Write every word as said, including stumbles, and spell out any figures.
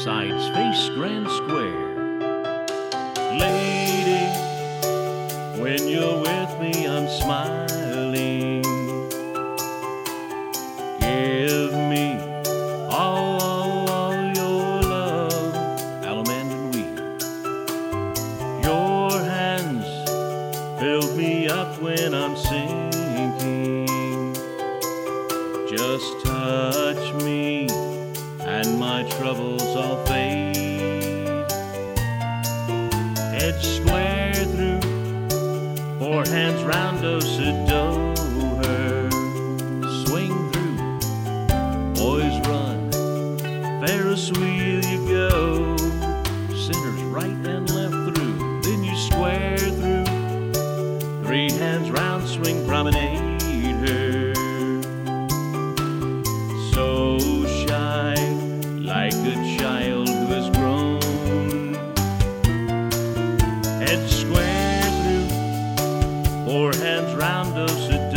sides face grand square. Lady, when you're with me, I'm smiling. Give me all, all, all your love, allemande and wheat. Your hands filled me up when I'm sinking. Just touch me and my troubles all fade. Head square through, four hands round, oh, adore her. Swing through, boys run, Ferris wheel you go. Centers right and left through, then you square through. Three hands round, swing, promenade her. So shy, like a child who has grown. Head square through, four hands round us.